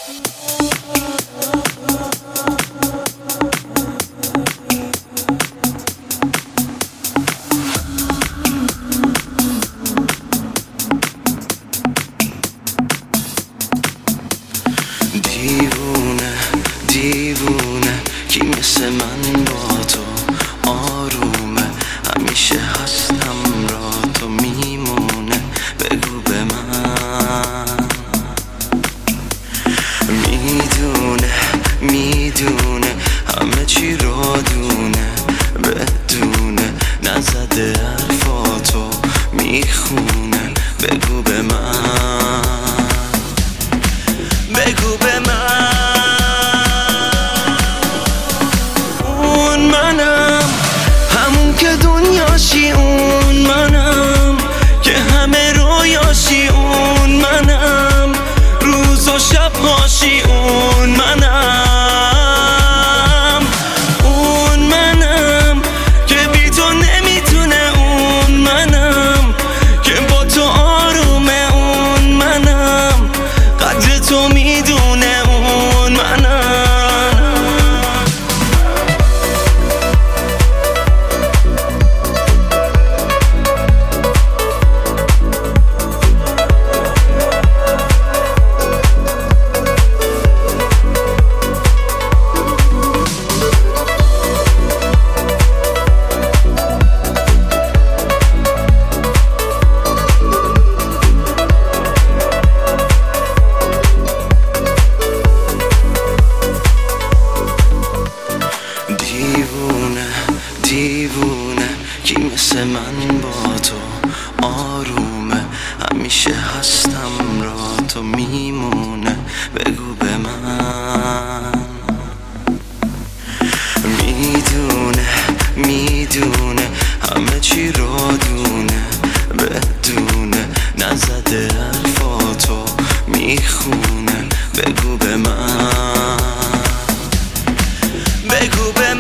دیوونه دیوونه کی مثل من با تو آرومه، همیشه هستم را تو میمونه. بگو به من میدونه میدونه همه چی را دونه، بدونه نزده حرفاتو میخونه. بگو به من بگو به من اون منم، همون که دنیاشی اون منم، که همه رویاشی اون منم، روز و شب هاشی اون منم. اون منم که بی تو نمیتونه، اون منم که با تو آرومه، اون منم قدر تو میدونه، اون منم. دیوونه دیوونه کی مثل من با تو آرومه، همیشه هستم را تو میمونه. بگو به من میدونه میدونه همه چی را دونه، بدونه نزده حرفاتو میخونه. بگو به من بگو به